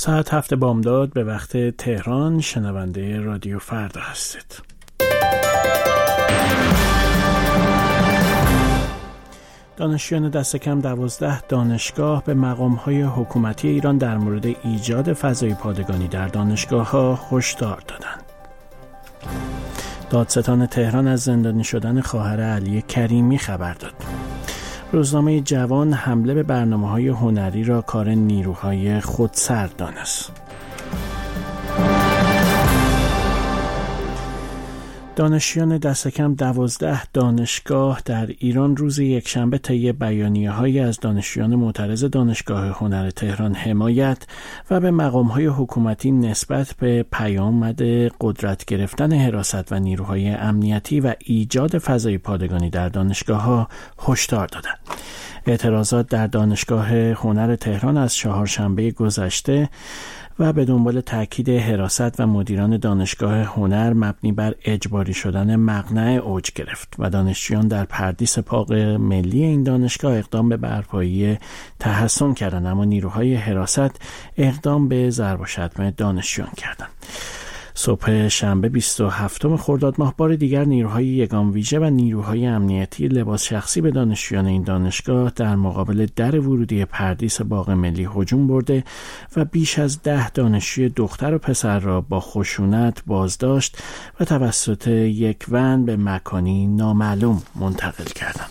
ساعت 7 بامداد به وقت تهران شنونده رادیو فردا هستید. دانشجویان دست کم 12 دانشگاه به مقام‌های حکومتی ایران در مورد ایجاد فضای پادگانی در دانشگاه‌ها هشدار دادند. دادستان تهران از زندانی شدن خواهر علی کریمی خبر داد. روزنامه جوان حمله به برنامه‌های هنری را کار نیروهای خودسر دانست. دانشجویان دست کم 12 دانشگاه در ایران روز یکشنبه طی بیانیه‌هایی از دانشجویان معترض دانشگاه هنر تهران حمایت و به مقام‌های حکومتی نسبت به پیامد قدرت گرفتن حراست و نیروهای امنیتی و ایجاد فضای پادگانی در دانشگاه‌ها هشدار دادند. اعتراضات در دانشگاه هنر تهران از چهارشنبه گذشته و به دنبال تاکید حراست و مدیران دانشگاه هنر مبنی بر اجباری شدن مقنعه اوج گرفت و دانشجویان در پردیس باغ ملی این دانشگاه اقدام به برپایی تحصن کردند، اما نیروهای حراست اقدام به ضرب و شتم دانشجویان کردند. صبح شنبه 27 خرداد ماه بار دیگر نیروهای یگان ویژه و نیروهای امنیتی لباس شخصی به دانشجویان این دانشگاه در مقابل در ورودی پردیس باغ ملی هجوم برده و بیش از 10 دانشجوی دختر و پسر را با خشونت بازداشت و توسط یک ون به مکانی نامعلوم منتقل کردند.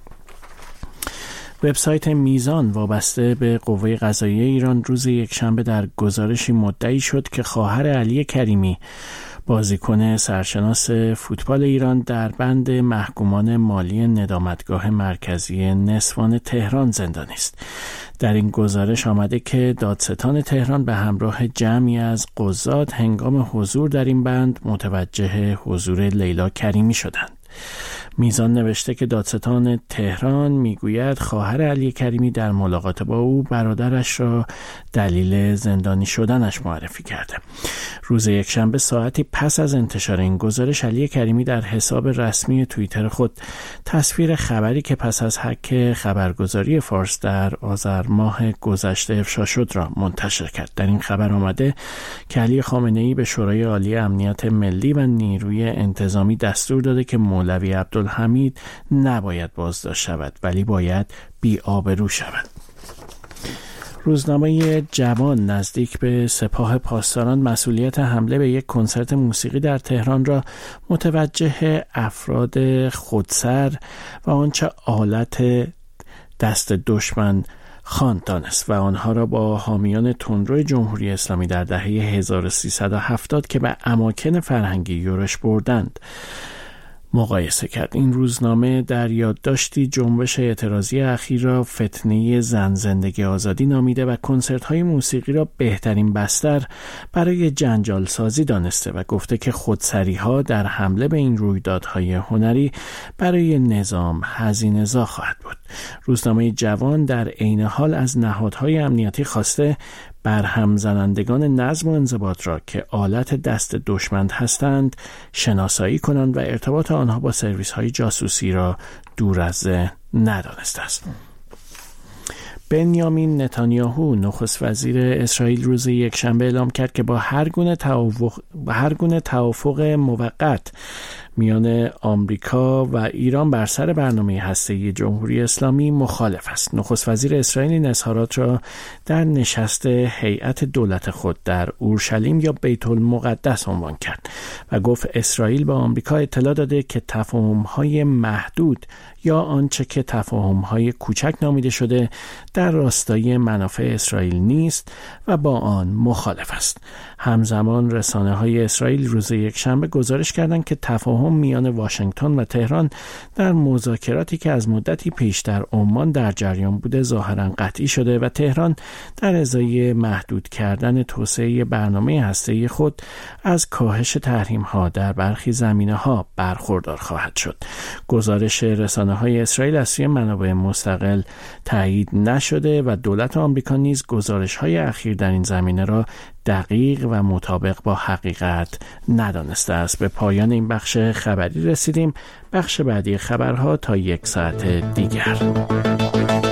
وبسایت میزان وابسته به قوه قضاییه ایران روز یکشنبه در گزارشی مدعی شد که خواهر علی کریمی بازیکن سرشناس فوتبال ایران در بند محکومان مالی ندامتگاه مرکزی نسوان تهران زندانی است. در این گزارش آمده که دادستان تهران به همراه جمعی از قضات هنگام حضور در این بند متوجه حضور لیلا کریمی شدند. میزان نوشته که دادستان تهران میگوید خواهر علی کریمی در ملاقات با او برادرش را دلیل زندانی شدنش معرفی کرده. روز یکشنبه ساعتی پس از انتشار این گزارش علی کریمی در حساب رسمی توییتر خود تصویر خبری که پس از حک خبرگزاری فارس در آذر ماه گذشته افشا شد را منتشر کرد. در این خبر آمده که علی خامنه‌ای به شورای عالی امنیت ملی و نیروی انتظامی دستور داده که مولوی عبدالحمید نباید بازداشت شود ولی باید بی‌آبرو شود. روزنامه جوان نزدیک به سپاه پاسداران مسئولیت حمله به یک کنسرت موسیقی در تهران را متوجه افراد خودسر و آنچه آلت دست دشمن خواند دانست و آنها را با حامیان تندرو جمهوری اسلامی در دهه 1370 که به اماکن فرهنگی یورش بردند مقایسه کرد. این روزنامه در یادداشتی جنبش اعتراضی اخیر را فتنه زن زندگی آزادی نامیده و کنسرت‌های موسیقی را بهترین بستر برای جنجال سازی دانسته و گفته که خودسری‌ها در حمله به این رویدادهای هنری برای نظام هزینه‌زا خواهد بود. روزنامه جوان در عین حال از نهادهای امنیتی خواسته برهم زنندگان نظم و انضباط را که آلت دست دشمن هستند شناسایی کنند و ارتباط آنها با سرویس‌های جاسوسی را دور از ذهن ندانسته است. بنیامین نتانیاهو نخست وزیر اسرائیل روز یکشنبه اعلام کرد که با هر گونه توافق موقت میان آمریکا و ایران بر سر برنامه هسته‌ای جمهوری اسلامی مخالف است. نخست وزیر اسرائیل این اظهارات را در نشست هیئت دولت خود در اورشلیم یا بیت المقدس عنوان کرد و گفت اسرائیل به آمریکا اطلاع داده که تفاهم‌های محدود یا آنچه که تفاهم‌های کوچک نامیده شده در راستای منافع اسرائیل نیست و با آن مخالف است. همزمان رسانه‌های اسرائیل روز یکشنبه گزارش کردند که تفاهم میان واشنگتن و تهران در مذاکراتی که از مدتی پیش در عمان در جریان بوده ظاهراً قطعی شده و تهران در ازای محدود کردن توسعه برنامه هسته‌ای خود از کاهش تحریم‌ها در برخی زمینه‌ها برخوردار خواهد شد. گزارش رسانه‌های اسرائیل از سوی منابع مستقل تایید نشده و دولت آمریکا نیز گزارش‌های اخیر در این زمینه را دقیق و مطابق با حقیقت ندانسته است. به پایان این بخش خبری رسیدیم. بخش بعدی خبرها تا 1 ساعت دیگر.